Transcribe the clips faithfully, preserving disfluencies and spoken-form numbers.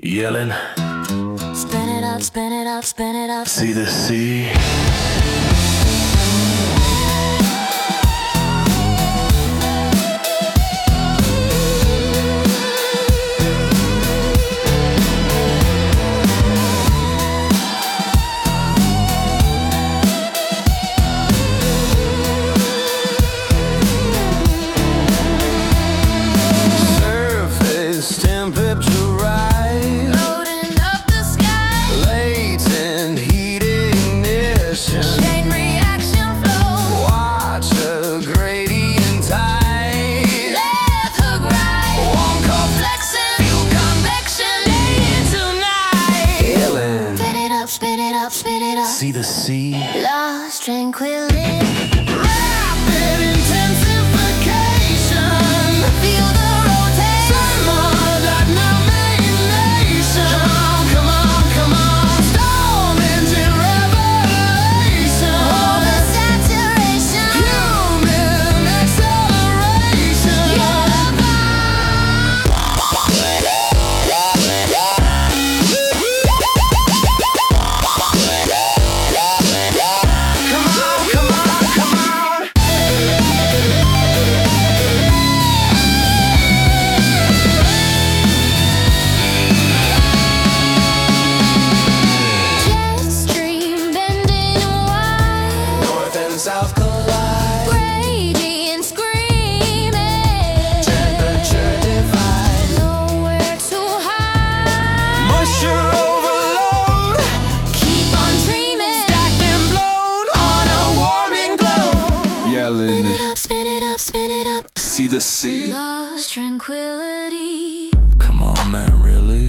Yelling, Spin it up, spin it up, spin it up. see the sea. Surface temperature rise, Loading up the sky. latent heat ignition. Chain reaction flow. Watch a gradient tide. Left hook right. Warm cup Flexing. Fuel convection. Day into night. yelling, Spin it up, spin it up, spin it up. see the sea. Lost tranquility. Rapid intensification. Feel the rotation. Thermodynamation. Come on, come on, storm engine revelation. Oversaturation. Human acceleration. Come on, come on, come on. Jet stream bending wide. North and south collide. Radiant screaming. Temperature divide. Nowhere to hide. Moisture overload. Keep on dreaming. Stacked and blown on a warming globe. Yelling, Spin it up, spin it up. see the sea. Lost tranquility. Come on, man, really?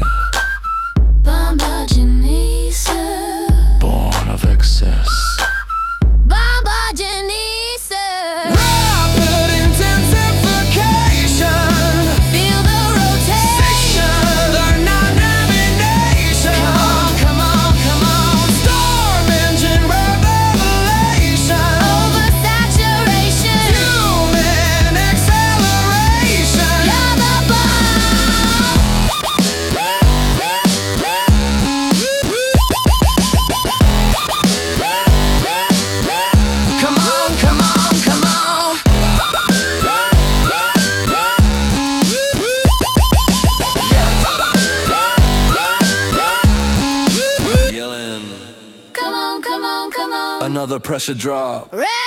Bombagenisa. Born of excess. Bombagenisa. Rapid intensification. Feel the rotation. Thermodynamation. Come on, come on, come on. Storm engine revelation. Oversaturation. Human acceleration. You're the bomb. Come on, come on, come on. Yelling, Come on, come on, come on. another pressure drop. Red